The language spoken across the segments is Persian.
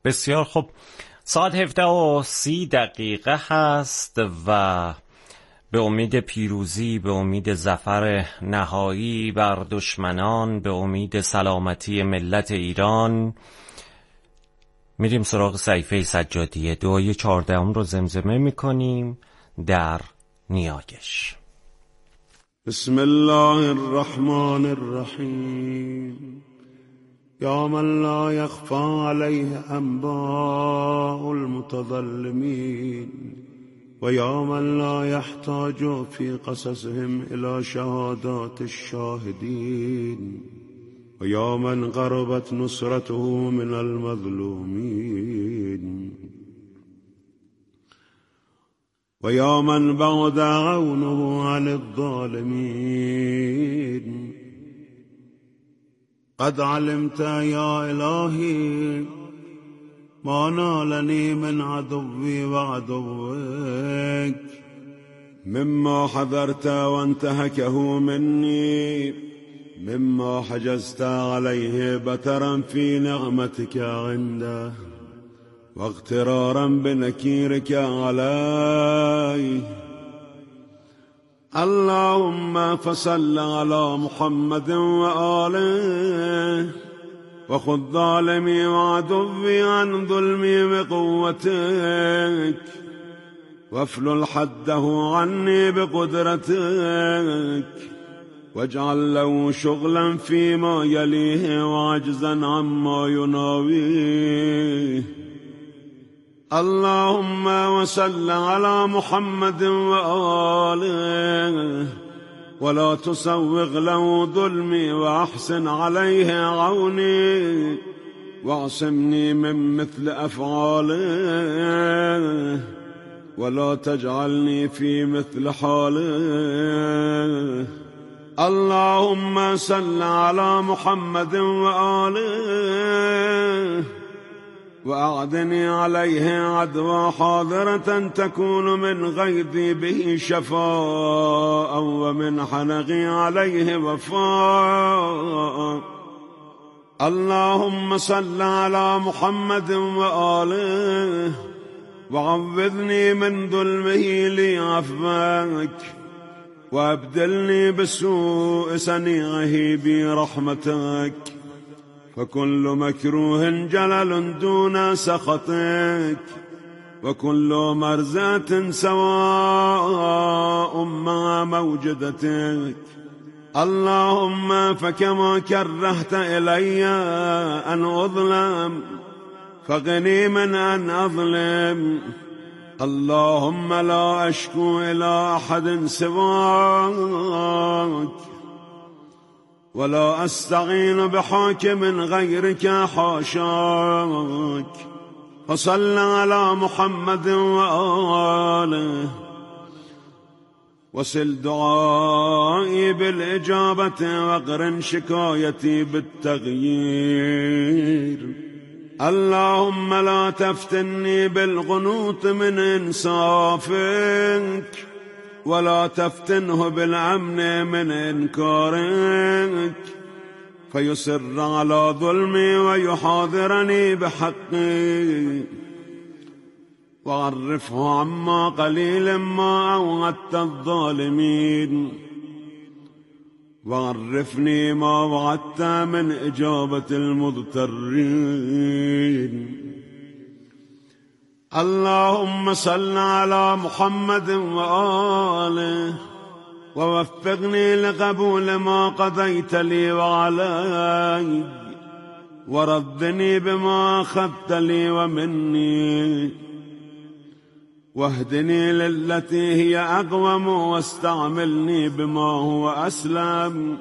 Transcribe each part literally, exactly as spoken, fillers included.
بسیار خوب، ساعت هفده و سی دقیقه هست و به امید پیروزی، به امید ظفر نهایی بر دشمنان، به امید سلامتی ملت ایران میریم سراغ صحیفه سجادیه. دعای چهاردهم رو زمزمه میکنیم در نیایش. بسم الله الرحمن الرحیم. یا من لا یخفى علیه انباء المتظلمین و یا من لا یحتاج فی قصصهم الى شهادات الشاهدین و یا من قربت نصرته من المظلومین و یا من بعد عونه عن الظالمین. قد علمت یا الهی ما نالنی من عدوی و عدوک مما حذرت وانتهكه مني مما حجزت عليه بترا في نعمتك عنده واغترارا بنكيرك عليه. اللهم فصل على محمد وآله وخذ ظالمي وعدوي عن ظلمي بقوتك وافلل حده عني بقدرتك واجعل له شغلا فيما يليه وعجزا عما يناويه. اللهم وصل على محمد وآله ولا تسوغ له ظلمي وأحسن عليه عوني واعصمني من مثل أفعاله ولا تجعلني في مثل حاله. اللهم صل على محمد وآله وأعدني عليه عدوى حاضرة تكون من غيظي به شفاء ومن حنقي عليه وفاء. اللهم صل على محمد وآله وعوذني من ظلمه لي عفوك وابدلني بسوء صنيعه برحمتك فكل مكروه جلل دون سخطك وكل مرزة سواء مع موجدتك. اللهم فكما كرهت إلي أن أظلم فغني من أن أظلم. اللهم لا أشكو إلى أحد سواك ولا أستعين بحاكم غيرك حاشاك. فصل على محمد وآله وسل دعائي بالإجابة وقرن شكايتي بالتغيير. اللهم لا تفتني بالقنوط من إنصافك ولا تفتنه بالأمن من إنكارك فيسر على ظلمي ويحاضرني بحقي وعرفه عما قليل ما أوعدت الظالمين وعرفني ما وعدت من إجابة المضطرين. اللهم صل على محمد وآله ووفقني لقبول ما قضيت لي وعلي وردني بما أخذت لي ومني واهدني للتي هي أقوم واستعملني بما هو أسلم.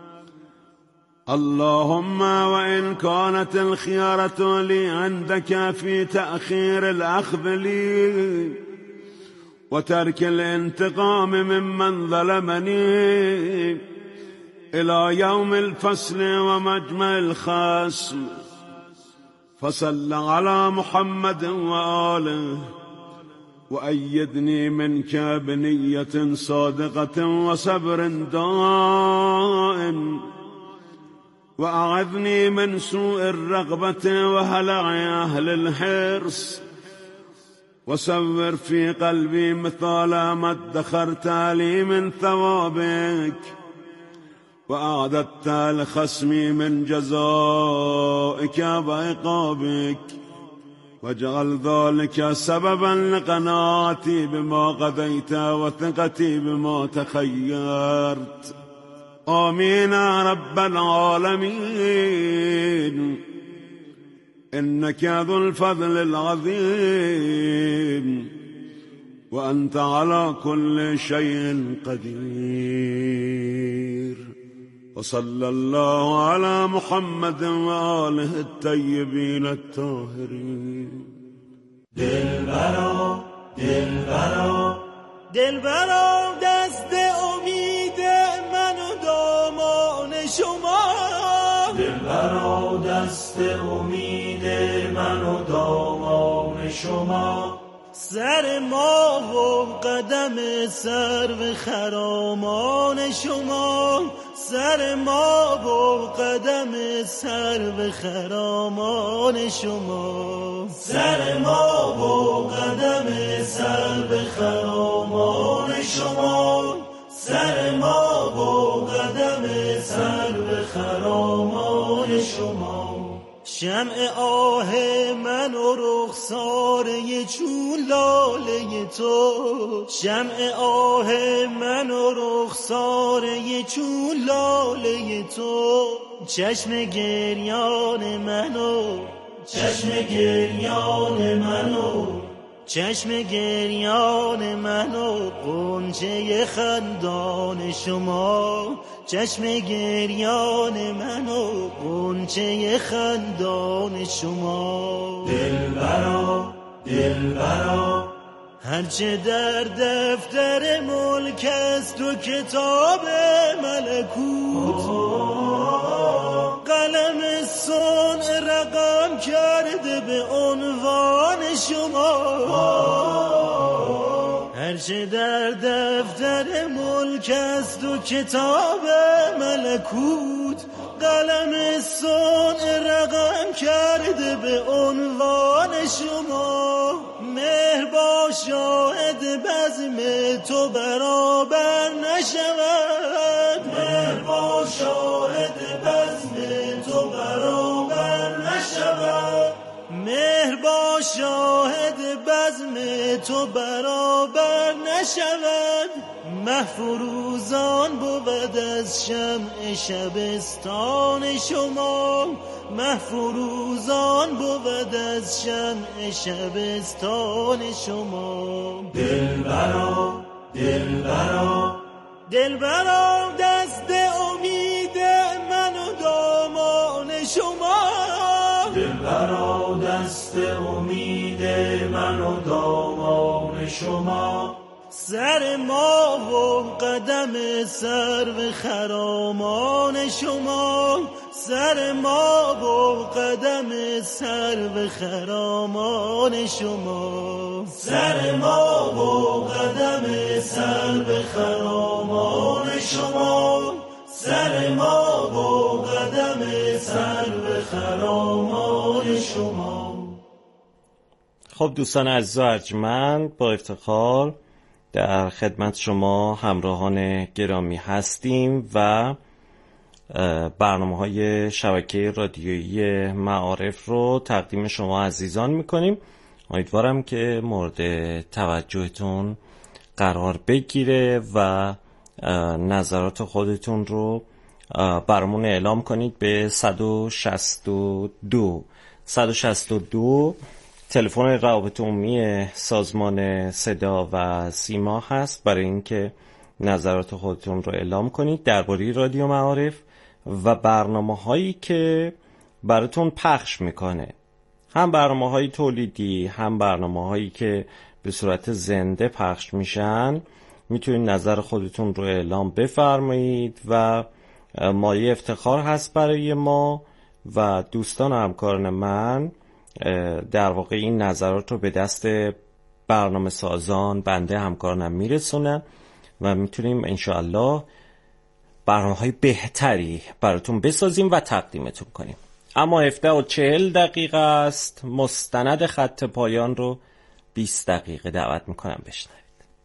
اللهم وإن كانت الخيارة لي عندك في تأخير الأخذ لي وترك الانتقام ممن ظلمني إلى يوم الفصل ومجمع الخصم فصل على محمد وآله وأيدني منك بنية صادقة وصبر دائم وأعذني من سوء الرغبة وهلع أهل الحرص، وسور في قلبي مثال ما ادخرت لي من ثوابك، وأعددت لخصمي من جزائك وعقابك، واجعل ذلك سببا لقناعتي بما قضيت وثقتي بما تخيرت. آمين يا رب العالمين، إنك ذو الفضل العظيم، وأنت على كل شيء قدير. وصلى الله على محمد وآله الطيبين الطاهرين. دلبرا دلبرا دلبرا دست امید من و دامان شما، دلبرا دست امید من و دامان شما، سر ما و قدم سرو خرامان شما، سر ما و قدم سرو خرامان شما، سر ما و قدم سرو خرامان شما، سر ما و قدم سرو خرامان شما. شمع آه من و رخساره چون لاله تو، شمع آه من و رخساره چون لاله تو، چشم گریان منو، چشم گریان منو، چشم گریان منو، غنچه خندان شما، چشم گریان منو، غنچه خندان شما. دلبرا دلبرا هرچه در دفتر ملک است و کتاب ملکوت، قلم صنع رقم کرده به عنوان شما، هرچه در دفتر ملک است و کتاب ملکوت، قلم صنع رقم کرده به عنوان شما. مهر با شاهد بزم تو برابر نشود، مهر با شاهد بزم تو برابر نشود، مهر با شاهد بزم تو برابر نشود. مهفروزان بود از شمع شبستان شما، مهفروزان بود از شمع شبستان شما. دلبرا دلبرا دلبرا دست امید من و دامان شما، دلبرا دست امید من و دامان شما، سر ما و قدم سرو خرامان شما، سر ما و قدم سرو خرامان شما، سر ما و قدم سرو خرامان شما، سر ما و قدم سرو خرامان شما. خب دوستان عزیز و ارجمند، با افتخار در خدمت شما همراهان گرامی هستیم و برنامه‌های شبکه رادیویی معارف رو تقدیم شما عزیزان می‌کنیم. امیدوارم که مورد توجهتون قرار بگیره و نظرات خودتون رو برامون اعلام کنید به صد و شصت و دو صد و شصت و دو تلفن روابط عمومی سازمان صدا و سیما هست برای اینکه نظرات خودتون رو اعلام کنید درباره رادیو معارف و برنامه‌هایی که براتون پخش میکنه، هم برنامه‌های تولیدی هم برنامه‌هایی که به صورت زنده پخش میشن. میتونید نظر خودتون رو اعلام بفرمایید و مایه افتخار هست برای ما و دوستان و همکاران من در واقع این نظرات رو به دست برنامه سازان، بنده همکارانم میرسونن و میتونیم انشاءالله برنامه‌های بهتری براتون بسازیم و تقدیمتون کنیم. اما هفده و چهل دقیقه است. مستند خط پایان رو بیست دقیقه دعوت میکنم بشنوید.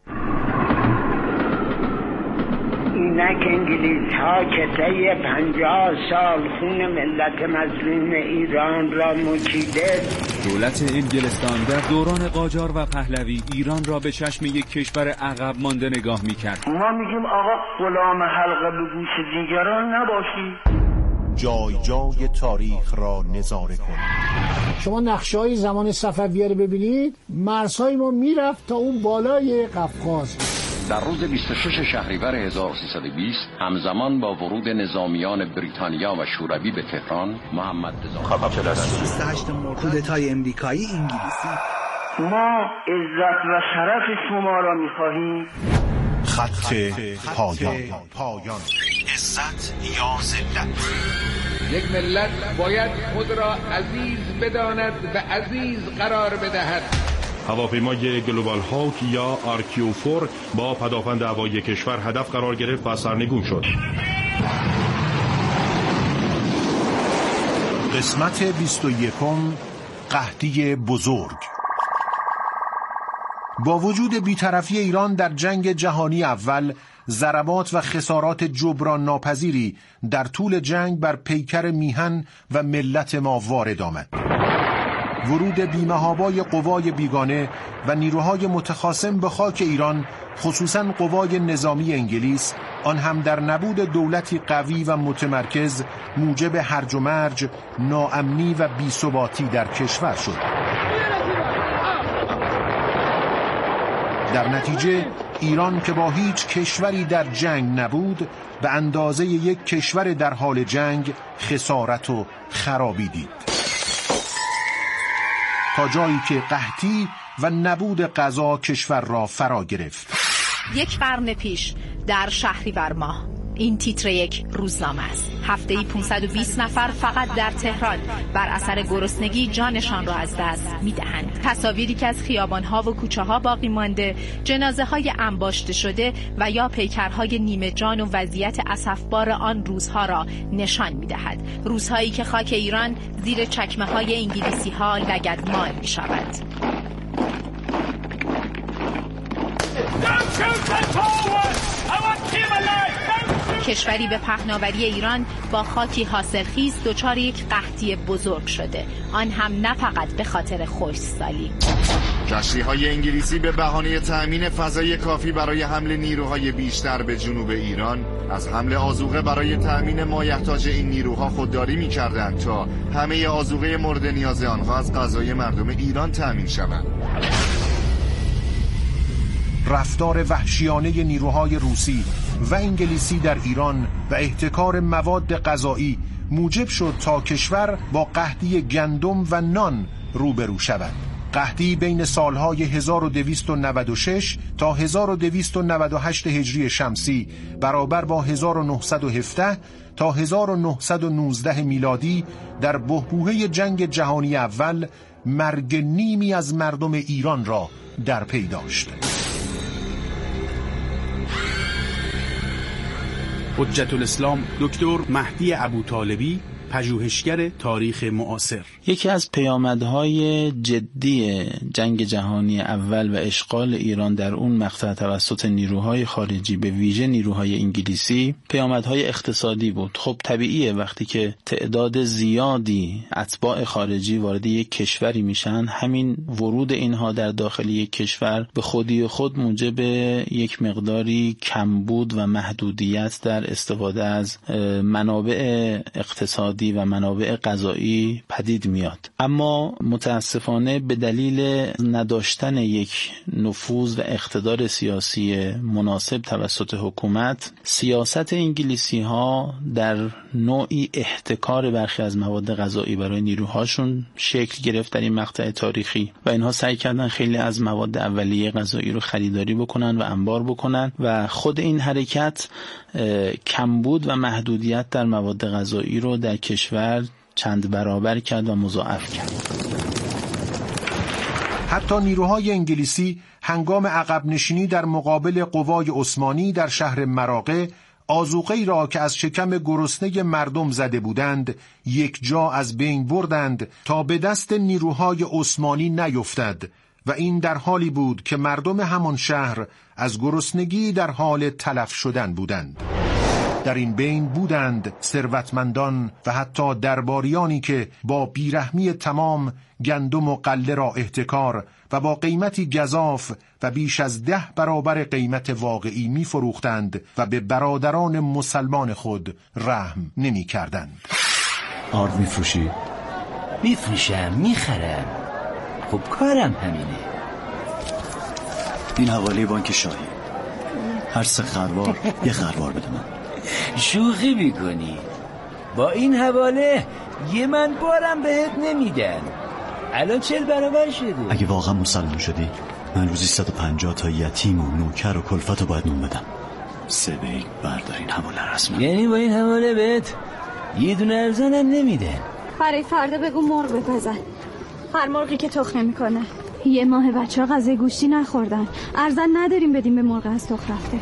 اینک انگلیس ها که طی پنجاه سال خون ملت مظلوم ایران را مکیده، دولت انگلستان در دوران قاجار و پهلوی ایران را به چشم یک کشور عقب مانده نگاه میکرد. ما میگیم آقا غلام حلقه به گوش دیگران نباشید. جای جای تاریخ را نظاره کنید. شما نقشه‌های زمان صفویه رو ببینید، مرزهای ما میرفت تا اون بالای قفقاز. در روز بیست و شش شهریور هزار و سیصد و بیست همزمان با ورود نظامیان بریتانیا و شوروی به تهران، محمد رضا خان بیست و هشت مرداد کودتای امریکایی انگلیسی. ما عزت و شرف شما را می‌خواهیم. خط پایان. پایان. عزت یا ذلت. یک ملت باید خود را عزیز بداند و عزیز قرار بدهد. هواپیمای گلوبال هاوک یا آر کیو چهار با پدافند هوایی کشور هدف قرار گرفت و سرنگون شد. قسمت بیست و یکم، قحطی بزرگ. با وجود بی‌طرفی ایران در جنگ جهانی اول، ضربات و خسارات جبران ناپذیری در طول جنگ بر پیکر میهن و ملت ما وارد آمد. ورود بی‌محابای قوای بیگانه و نیروهای متخاصم به خاک ایران، خصوصاً قوای نظامی انگلیس، آن هم در نبود دولتی قوی و متمرکز، موجب هرج و مرج، ناامنی و بی‌ثباتی در کشور شد. در نتیجه ایران که با هیچ کشوری در جنگ نبود، به اندازه یک کشور در حال جنگ خسارت و خرابی دید، تا جایی که قحطی و نبود غذا کشور را فرا گرفت. یک قرن پیش در شهریور ماه، این تیتر یک روزنامه است. هفته‌ای پانصد و بیست نفر فقط در تهران بر اثر گرسنگی جانشان را از دست می‌دهند. تصاویری که از خیابان‌ها و کوچه‌ها باقی مانده، جنازه‌های انباشته شده و یا پیکرهای نیمه جان و وضعیت اسفبار آن روزها را نشان می‌دهد. روزهایی که خاک ایران زیر چکمه‌های انگلیسی‌ها لگدمال می‌شود. کشوری به پهناوری ایران با خاکی حاصلخیز دچار یک قحطی بزرگ شده، آن هم نه فقط به خاطر خشکسالی. کشتی‌های انگلیسی به بهانه تأمین فضای کافی برای حمل نیروهای بیشتر به جنوب ایران، از حمل آذوقه برای تأمین مایحتاج این نیروها خودداری می‌کردند تا همه آذوقه مورد نیاز آنها از غذای مردم ایران تأمین شوند. رفتار وحشیانه نیروهای روسی و انگلیسی در ایران و احتکار مواد غذایی موجب شد تا کشور با قحطی گندم و نان روبرو شود. قحطی بین سالهای هزار و دویست و نود و شش تا هزار و دویست و نود و هشت هجری شمسی برابر با هزار و نهصد و هفده تا هزار و نهصد و نوزده میلادی در بحبوحه جنگ جهانی اول مرگ نیمی از مردم ایران را در پی داشت. حجت الاسلام دکتر مهدی ابوطالبی، پژوهشگر تاریخ معاصر. یکی از پیامدهای جدی جنگ جهانی اول و اشغال ایران در اون مقطع توسط نیروهای خارجی به ویژه نیروهای انگلیسی پیامدهای اقتصادی بود. خب طبیعیه وقتی که تعداد زیادی اتباع خارجی وارد یک کشوری میشن، همین ورود اینها در داخل یک کشور به خودی خود موجب یک مقداری کمبود و محدودیت در استفاده از منابع اقتصادی و منابع غذایی پدید میاد. اما متاسفانه به دلیل نداشتن یک نفوذ و اقتدار سیاسی مناسب توسط حکومت، سیاست انگلیسی ها در نوعی احتکار برخی از مواد غذایی برای نیروهاشون شکل گرفت در این مقطع تاریخی و اینها سعی کردن خیلی از مواد اولیه غذایی رو خریداری بکنن و انبار بکنن و خود این حرکت کمبود و محدودیت در مواد غذایی رو در کشور چند برابر کرد و مضاعف کرد. حتی نیروهای انگلیسی هنگام عقب نشینی در مقابل قوای عثمانی در شهر مراغه آذوقه‌ای را که از شکم گرسنه مردم زده بودند یک جا از بین بردند تا به دست نیروهای عثمانی نیفتد و این در حالی بود که مردم همان شهر از گرسنگی در حال تلف شدن بودند. در این بین بودند ثروتمندان و حتی درباریانی که با بیرحمی تمام گندم و غله را احتکار و با قیمتی گزاف و بیش از ده برابر قیمت واقعی می فروختند و به برادران مسلمان خود رحم نمی کردند. آرد می فروشی؟ می فروشم، می خرم. خب کارم همینه. این حواله بانک شاهی، هر سه خروار یه خروار بده من. شوخی میکنی؟ با این حواله یه من بارم بهت نمیدن. الان چل برابر شده. اگه واقعا مسلمان شدی من روزی صد و پنجاه تا یتیم و نوکر و کلفت رو باید نون بدم. سه به یک بردارین حواله رسمه. یعنی با این حواله بهت یه دونه ارزانم نمیدن؟ برای فردا بگو مرغ بپزن، هر مرغی که تخم نمیکنه. یه ماه بچه ها غذای گوشتی نخوردن، ارزن نداریم بدیم به مرغ از تخم رفته.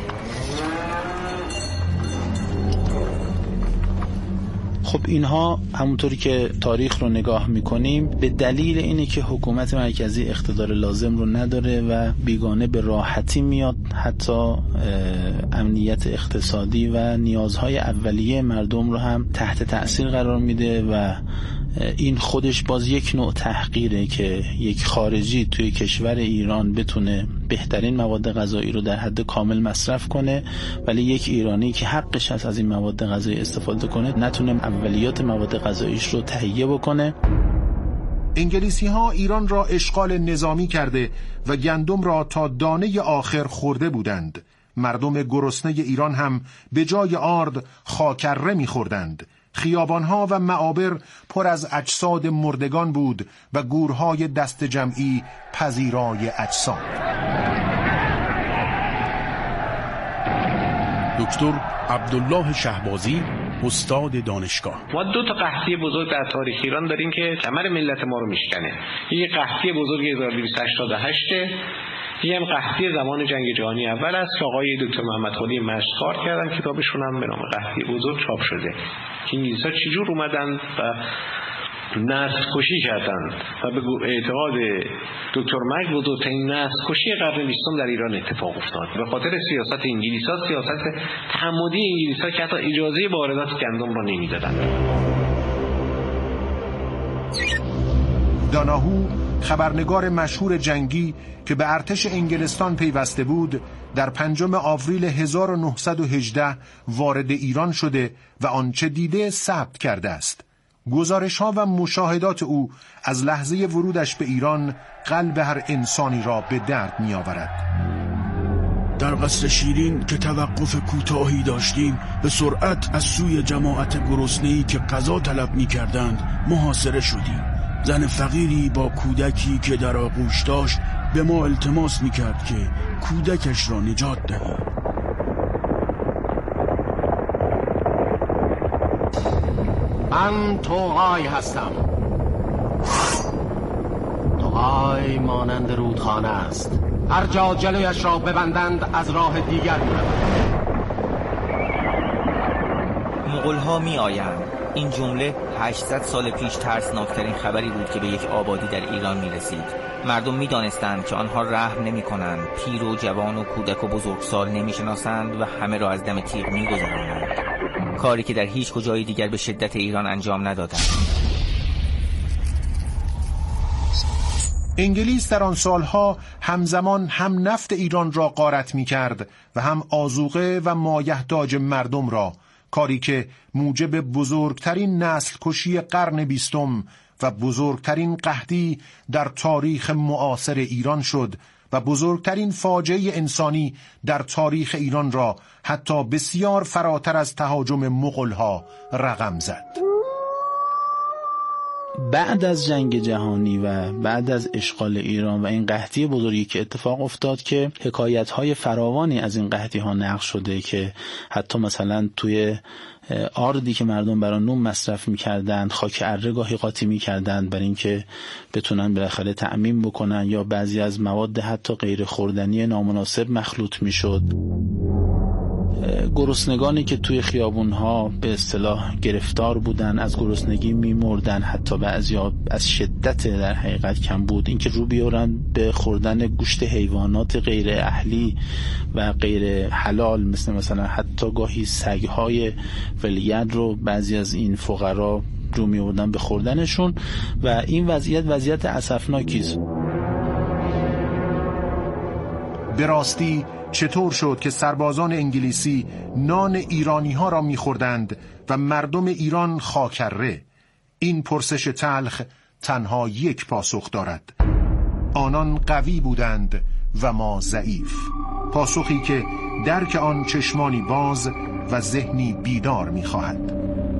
خب اینها همونطوری که تاریخ رو نگاه میکنیم به دلیل اینه که حکومت مرکزی اقتدار لازم رو نداره و بیگانه به راحتی میاد حتی امنیت اقتصادی و نیازهای اولیه مردم رو هم تحت تأثیر قرار میده و این خودش باز یک نوع تحقیره که یک خارجی توی کشور ایران بتونه بهترین مواد غذایی رو در حد کامل مصرف کنه ولی یک ایرانی که حقش هست از این مواد غذایی استفاده کنه نتونه اولیات مواد غذاییش رو تهیه بکنه. انگلیسی ها ایران را اشغال نظامی کرده و گندم را تا دانه آخر خورده بودند. مردم گرسنه ایران هم به جای آرد خاکره می‌خوردند. خیابانها و معابر پر از اجساد مردگان بود و گورهای دست جمعی پذیرای اجساد. دکتر عبدالله شهبازی، استاد دانشگاه. ما دو تا قحطی بزرگ در تاریخ ایران داریم که کمر ملت ما رو میشکنه. یک قحطی بزرگ هزار و دویست و هشتاد و هشت، یه هم قحطی زمان جنگ جهانی اول است که آقای دکتر محمد خلی مشت کار کردن، کتابشون هم به نام قحطی بزرگ چاپ شده که انگلیس‌ها چجور اومدن و نسل کشی کردن و به اعتقاد دکتر مک بزرگترین نسل کشی قرن بیستم در ایران اتفاق افتاد به خاطر سیاست انگلیس‌ها، سیاست تعمدی انگلیس‌ها که حتی اجازه واردات گندم را نمیدادن. داناهو خبرنگار مشهور جنگی که به ارتش انگلستان پیوسته بود در پنجم آوریل هزار و نهصد و هجده وارد ایران شده و آنچه دیده ثبت کرده است. گزارش‌ها و مشاهدات او از لحظه ورودش به ایران قلب هر انسانی را به درد می‌آورد. در قصر شیرین که توقف کوتاهی داشتیم به سرعت از سوی جماعت گرسنه‌ای که غذا طلب می‌کردند محاصره شدیم. زن فقیری با کودکی که در آغوش داشت به ما التماس می‌کرد که کودکش را نجات دهیم. من توغای هستم. توغای مانند رودخانه است، هر جا جلویش را ببندند از راه دیگر می‌رود. مغول‌ها می‌آیند. این جمله هشتصد سال پیش ترسناکترین خبری بود که به یک آبادی در ایران می‌رسید. مردم می‌دانستند که آنها رحم نمی‌کنند، پیر و جوان و کودک و بزرگسال نمی‌شناسند و همه را از دم تیغ می‌گذرانند، کاری که در هیچ کجای دیگر به شدت ایران انجام ندادند. انگلیس در آن سالها همزمان هم نفت ایران را غارت می‌کرد و هم آذوقه و مایحتاج مردم را، کاری که موجب بزرگترین نسل کشی قرن بیستم و بزرگترین قحطی در تاریخ معاصر ایران شد و بزرگترین فاجعه انسانی در تاریخ ایران را حتی بسیار فراتر از تهاجم مغول‌ها رقم زد. بعد از جنگ جهانی و بعد از اشغال ایران و این قحطی بزرگی که اتفاق افتاد که حکایت‌های فراوانی از این قحطی‌ها نقل شده که حتی مثلا توی آردی که مردم برای نون مصرف می‌کردند خاک اره گاهی قاطی می‌کردند برای اینکه بتونن بالاخره تأمین بکنن، یا بعضی از مواد حتی غیر خوردنی نامناسب مخلوط می‌شد. گرسنگانی که توی خیابونها به اصطلاح گرفتار بودن، از گرسنگی میمردن، حتی بعضیا از شدت در حقیقت کم بود، اینکه رو بیارن به خوردن گوشت حیوانات غیر اهلی و غیر حلال، مثل مثلا حتی گاهی سگهای ولید رو بعضی از این فقرا رو میوردن به خوردنشون و این وضعیت وضعیت اسفناکی است. به راستی چطور شد که سربازان انگلیسی نان ایرانی ها را میخوردند و مردم ایران خاکره؟ این پرسش تلخ تنها یک پاسخ دارد: آنان قوی بودند و ما ضعیف. پاسخی که درک آن چشمانی باز و ذهنی بیدار میخواهد.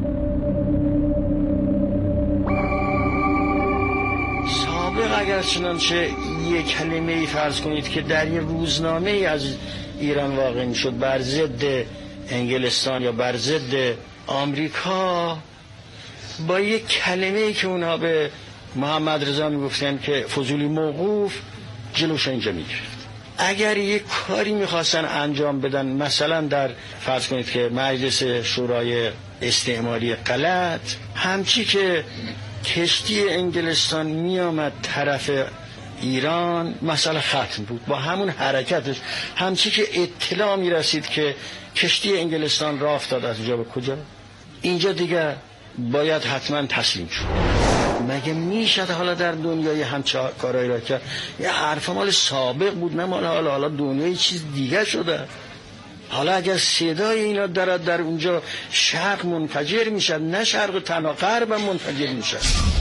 سابق اگر چنانچه یک کلمه ای فرض کنید که در یه روزنامه ای از ایران واقع می شد بر ضد انگلستان یا بر ضد آمریکا، با یک کلمه ای که اونها به محمد رضا می گفتن که فضولی موقوف، جلوش اینجا می گرفت. اگر یک کاری می خواستن انجام بدن، مثلا در فرض کنید که مجلس شورای استعماری غلط، همچی که کشتی انگلستان می آمد طرف ایران، مسئله ختم بود. با همون حرکتش همچی که اطلاع می رسید که کشتی انگلستان راه افتاد از اینجا به کجا، اینجا دیگه باید حتما تسلیم شد. مگه میشد حالا در دنیای همچه کارایی را کرد؟ یه حرف مال سابق بود، نه مال حالا حالا دنیای چیز دیگه شده. حالا اگر صدای اینا در در اونجا شرق منفجر میشد، نه شرق تنها غرب منفجر میشد.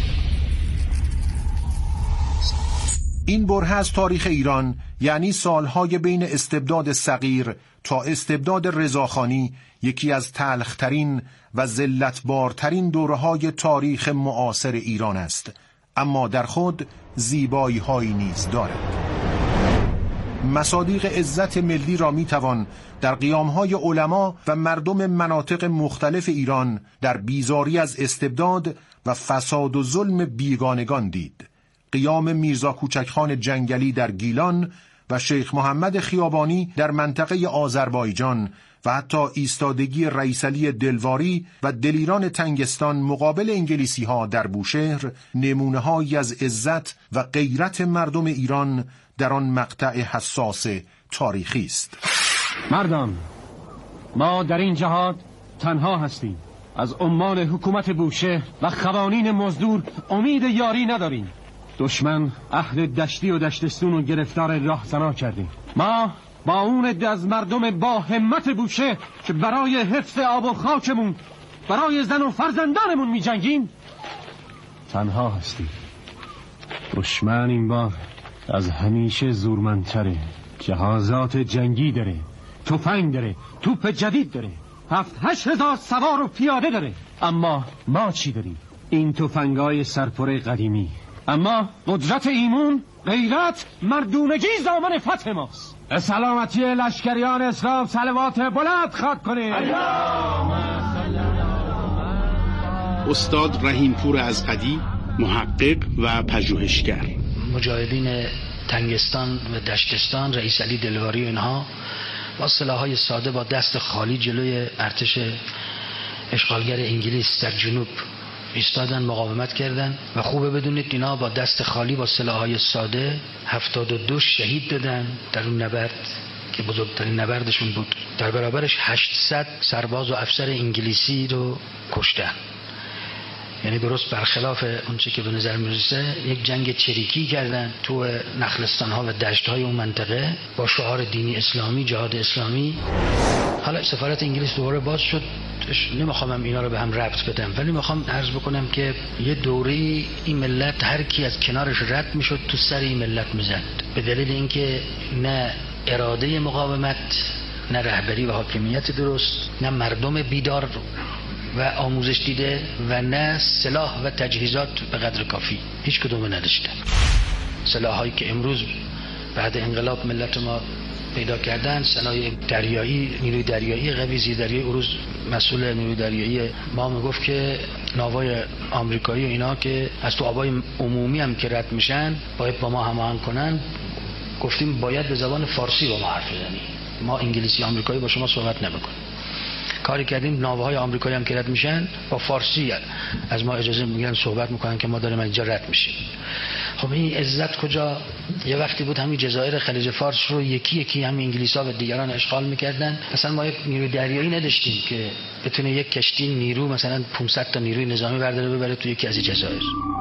این بره از تاریخ ایران، یعنی سالهای بین استبداد صغیر تا استبداد رضاخانی، یکی از تلخترین و ذلتبارترین دوره‌های تاریخ معاصر ایران است، اما در خود زیبایی‌هایی نیز دارد. مصادیق عزت ملی را میتوان در قیام‌های علما و مردم مناطق مختلف ایران در بیزاری از استبداد و فساد و ظلم بیگانگان دید. قیام میرزا کوچکخان جنگلی در گیلان و شیخ محمد خیابانی در منطقه آذربایجان و حتی ایستادگی رئیس علی دلواری و دلیران تنگستان مقابل انگلیسی ها در بوشهر نمونه‌هایی از عزت و غیرت مردم ایران در آن مقطع حساس تاریخی است. مردان، ما در این جهاد تنها هستیم. از عمال حکومت بوشهر و قوانین مزدور امید یاری نداریم. دشمن اهل دشتی و دشتستون و گرفتار راهزنا کردیم. ما با اون از مردم با همت بوشهر که برای حفظ آب و خاکمون، برای زن و فرزندانمون می جنگیم تنها هستیم. دشمن این بار از همیشه زورمندتره. جهازات جنگی داره، تفنگ داره، توپ جدید داره، هفت هشت هزار سوار و پیاده داره. اما ما چی داریم؟ این تفنگای سرپره قدیمی. اما قدرت ایمون، غیرت، مردونگی زمان فتح ماست. سلامتی لشکریان اسلام صلوات بلند خواد کنید. استاد رحیمپور از قدی، محقق و پژوهشگر. مجاهدین تنگستان و دشتستان، رئیس علی دلواری و اینها با سلاح‌های ساده با دست خالی جلوی ارتش اشغالگر انگلیس در جنوب ایستادن، مقاومت کردن و خوبه بدونید اینا با دست خالی با سلاح‌های ساده هفتاد و دو شهید دادن در اون نبرد که بزرگترین نبردشون بود. در برابرش هشتصد سرباز و افسر انگلیسی رو کشتن. یعنی درست برخلاف اونچه که به نظر میرسه یک جنگ چریکی کردن تو نخلستان‌ها و دشت‌های اون منطقه با شعار دینی اسلامی، جهاد اسلامی. حالا سفارت انگلیس دوباره باز شد. نمیخوام اینا رو به هم ربط بدم، ولی میخوام عرض بکنم که یه دوره این ملت هر کی از کنارش رد میشد تو سر این ملت میزد، به دلیل اینکه نه اراده مقاومت، نه رهبری و حاکمیت درست، نه مردم بیدار و آموزش دیده و نه سلاح و تجهیزات به قدر کافی، هیچ کدوم نداشتن. سلاحایی که امروز بعد انقلاب ملت ما پیدا کردن، سلاح دریایی، نیروی دریایی قوی، زیر دریایی. اروز مسئول نیروی دریایی ما میگفت که ناوای آمریکایی و اینا که از تو آبای عمومی هم که رد میشن باید با ما هماهنگ کنن. گفتیم باید به زبان فارسی با ما حرف بزنی. ما انگلیسی آمریکایی با شما صحبت نمیکنیم. کاری کردیم ناوه‌های آمریکایی هم که رد میشن با فارسی از ما اجازه میگیرن صحبت میکنن که ما داریم اینجا رد میشیم. خب این عزت کجا؟ یه وقتی بود همین جزایر خلیج فارس رو یکی یکی هم انگلیس‌ها و دیگران اشغال میکردن. مثلا ما یک نیروی دریایی نداشتیم که بتونه یک کشتی نیرو مثلا پانصد تا نیروی نظامی برداره ببره تو یکی از این جزایر.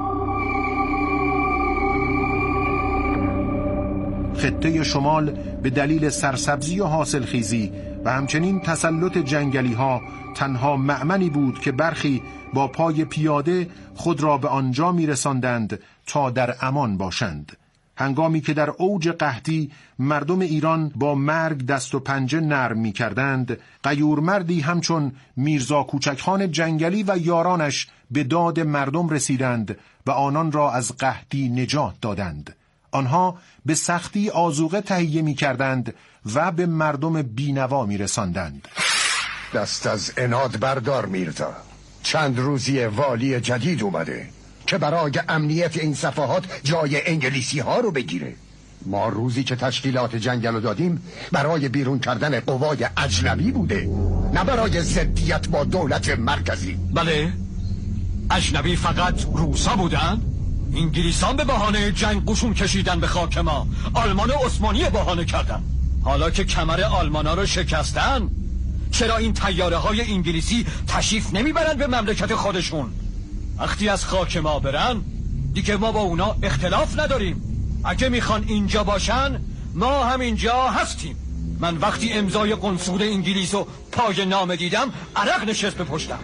خطه شمال به دلیل سرسبزی و حاصلخیزی و همچنین تسلط جنگلی ها تنها مأمنی بود که برخی با پای پیاده خود را به آنجا می رساندند تا در امان باشند. هنگامی که در اوج قحطی مردم ایران با مرگ دست و پنجه نرم می کردند، غیورمردی همچون میرزا کوچکخان جنگلی و یارانش به داد مردم رسیدند و آنان را از قحطی نجات دادند. آنها به سختی آذوقه تهیه می کردند و به مردم بینوا می رساندند. دست از عناد بردار میرزا. چند روزی والی جدید اومده که برای امنیت این صفحات جای انگلیسی ها رو بگیره. ما روزی که تشکیلات جنگل رو دادیم برای بیرون کردن قوای اجنبی بوده، نه برای ضدیت با دولت مرکزی. بله، اجنبی فقط روسا بودن؟ انگلیسان به بهانه جنگ قشون کشیدن به خاک ما، آلمان و عثمانی بهانه کردن. حالا که کمر آلمانا رو شکستن، چرا این طیاره های انگلیسی تشریف نمیبرن به مملکت خودشون؟ وقتی از خاک ما برن دیگه ما با اونا اختلاف نداریم. اگه میخوان اینجا باشن ما هم اینجا هستیم. من وقتی امضای قنصل انگلیس و پای نامه دیدم عرق نشست به پشتم.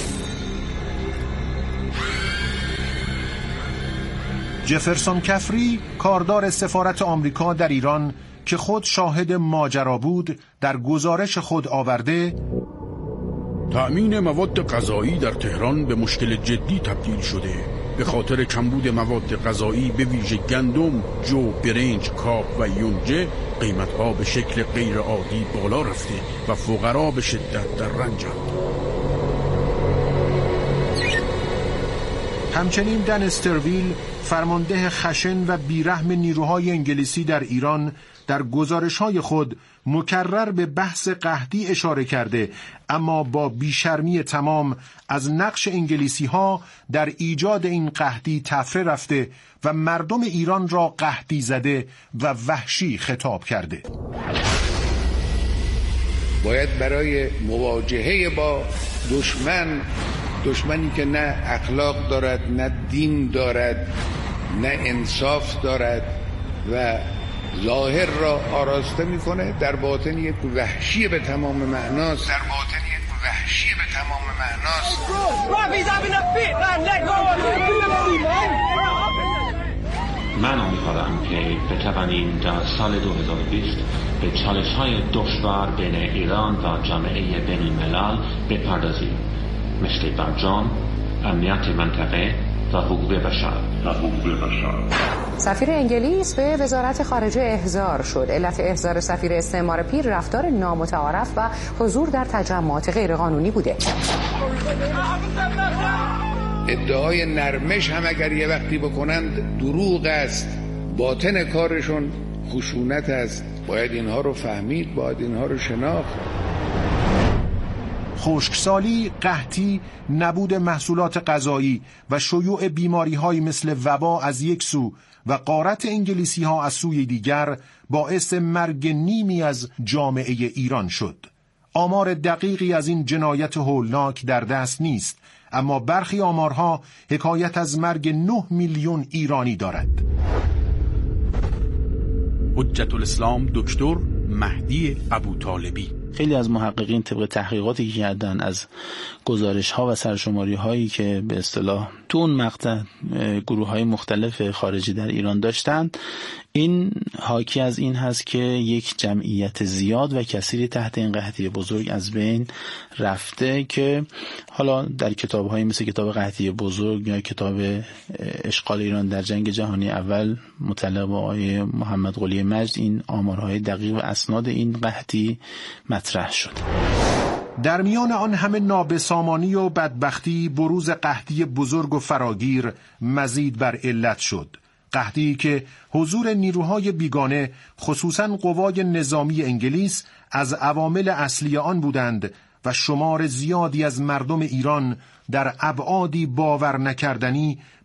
جفرسون کفری، کاردار سفارت آمریکا در ایران که خود شاهد ماجرا بود، در گزارش خود آورده: تأمین مواد غذایی در تهران به مشکل جدی تبدیل شده. به خاطر کمبود مواد غذایی به ویژه گندم، جو، برنج، کاپ و یونجه قیمتها به شکل غیر عادی بالا رفته و فقرا به شدت در رنجند. همچنین دن استرویل، فرمانده خشن و بیرحم نیروهای انگلیسی در ایران، در گزارش‌های خود مکرر به بحث قحطی اشاره کرده، اما با بیشرمی تمام از نقش انگلیسی‌ها در ایجاد این قحطی تفره رفته و مردم ایران را قحطی زده و وحشی خطاب کرده. باید برای مواجهه با دشمن، دشمنی که نه اخلاق دارد، نه دین دارد، نه انصاف دارد و ظاهر را آراسته میکنه، در باطن یک وحشی به تمام معناست. در باطن یک وحشی به تمام معناست. من امیدوارم که بتوانیم در سال دو هزار و بیست به چالش‌های دشوار بین ایران و جامعه بین الملل بپردازیم، مثل برجام، امنیت منطقه و حقوق بشر. و حقوق بشر. سفیر انگلیس به وزارت خارجه احضار شد. علت احضار سفیر استعمار پیر رفتار نامتعارف و حضور در تجمعات غیرقانونی بوده. ادعای نرمش هم اگر یه وقتی بکنند دروغ است، باطن کارشون خشونت است. باید اینها رو فهمید، باید اینها رو شناخت. خشکسالی، قحطی، نبود محصولات غذایی و شیوع بیماری‌های مثل وبا از یک سو و غارت انگلیسی‌ها از سوی دیگر باعث مرگ نیمی از جامعه ایران شد. آمار دقیقی از این جنایت هولناک در دست نیست، اما برخی آمارها حکایت از مرگ نه میلیون ایرانی دارد. حجت الاسلام دکتر مهدی ابوطالبی: خیلی از محققین طبق تحقیقاتی که کردن از گزارش ها و سرشماری هایی که به اصطلاح تو اون مقطع گروه های مختلف خارجی در ایران داشتن، این حاکی از این هست که یک جمعیت زیاد و کثیری تحت این قحطی بزرگ از بین رفته، که حالا در کتاب هایی مثل کتاب قحطی بزرگ یا کتاب اشغال ایران در جنگ جهانی اول مطلع با آقای محمد قلی مجد این آمارهای دقیق و اسناد این قحطی مطرح شد. در میان آن همه نابسامانی و بدبختی، بروز قحطی بزرگ و فراگیر مزید بر علت شد. قحطی که حضور نیروهای بیگانه خصوصاً قوای نظامی انگلیس از عوامل اصلی آن بودند و شمار زیادی از مردم ایران در ابعادی باور نکردنی